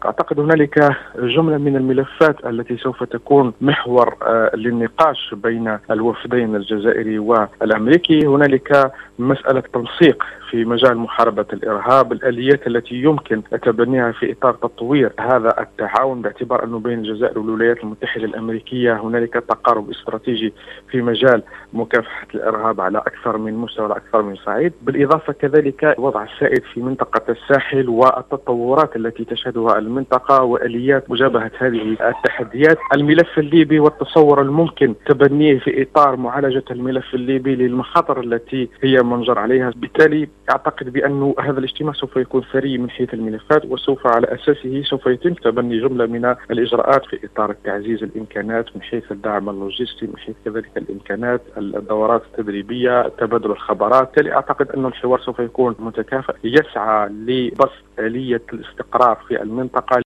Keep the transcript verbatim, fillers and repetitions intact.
أعتقد هنالك جملة من الملفات التي سوف تكون محور للنقاش بين الوفدين الجزائري والأمريكي. هنالك مسألة تنسيق في مجال محاربة الإرهاب، الآليات التي يمكن تبنيها في إطار تطوير هذا التعاون، باعتبار أنه بين الجزائر والولايات المتحدة الأمريكية هنالك تقارب استراتيجي في مجال مكافحة الإرهاب على أكثر من مستوى على أكثر من صعيد، بالإضافة كذلك الوضع السائد في منطقة الساحل والتطورات التي تشهدها المنطقة وآليات مجابهة هذه التحديات. الملف الليبي والتصور الممكن تبنيه في إطار معالجة الملف الليبي للمخاطر التي هي منجر عليها. بالتالي أعتقد بأن هذا الاجتماع سوف يكون ثري من حيث الملفات، وسوف على أساسه سوف يتم تبني جملة من الإجراءات في إطار تعزيز الإمكانات من حيث الدعم اللوجستي، من حيث كذلك الإمكانات، الدورات التدريبية، تبادل الخبرات. بالتالي أعتقد أن الحوار سوف يكون متكافئ يسعى لبسط آلية الاستقرار في المنطقة.